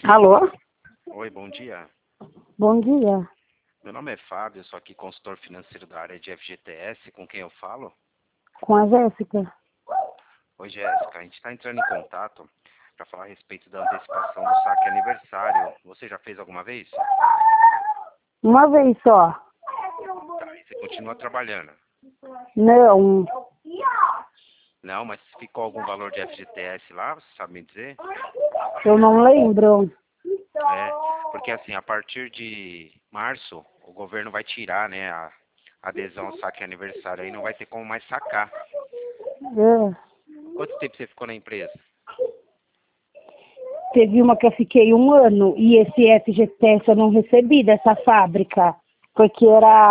Alô? Oi, bom dia. Bom dia. Meu nome é Fábio, sou aqui consultor financeiro da área de FGTS. Com quem eu falo? Com a Jéssica. Oi, Jéssica. A gente está entrando em contato para falar a respeito da antecipação do saque aniversário. Você já fez alguma vez? Uma vez só. Tá, e você continua trabalhando? Não. Não, mas ficou algum valor de FGTS lá? Você sabe me dizer? Eu não lembro. É, porque assim, a partir de março, o governo vai tirar, né, a adesão ao saque aniversário. Aí não vai ter como mais sacar. É. Quanto tempo você ficou na empresa? Teve uma que eu fiquei 1 ano e esse FGTS eu não recebi dessa fábrica. Porque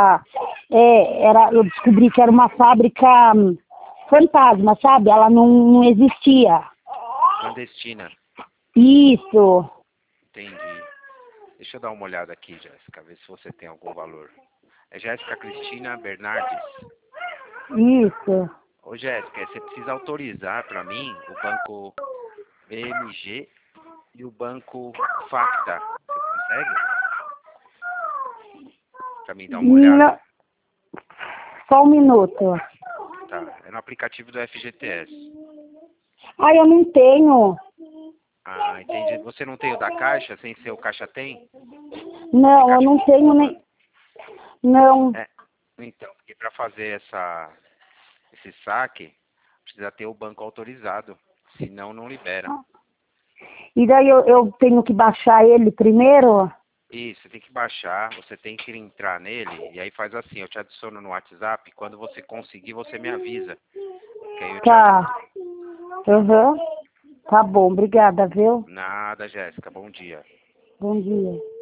eu descobri que era uma fábrica fantasma, sabe? Ela não existia. Clandestina. Isso. Entendi. Deixa eu dar uma olhada aqui, Jéssica, ver se você tem algum valor. É Jéssica Cristina Bernardes. Isso. Ô, Jéssica, você precisa autorizar para mim o banco BMG e o banco Facta. Você consegue? Para mim dar uma olhada? Não. Só um minuto. Tá, é no aplicativo do FGTS. Ah, eu não tenho. Ah, entendi. Você não tem o da Caixa? Sem ser o Caixa tem? Não, eu não Aplicativo tenho nem. Não. É, então, porque para fazer esse saque, precisa ter o banco autorizado. Senão, não libera. E daí eu tenho que baixar ele primeiro? Isso, você tem que baixar, você tem que entrar nele, e aí faz assim, eu te adiciono no WhatsApp, quando você conseguir, você me avisa, que aí eu te ajudo. Tá. Uhum. Tá bom, obrigada, viu? Nada, Jéssica, bom dia. Bom dia.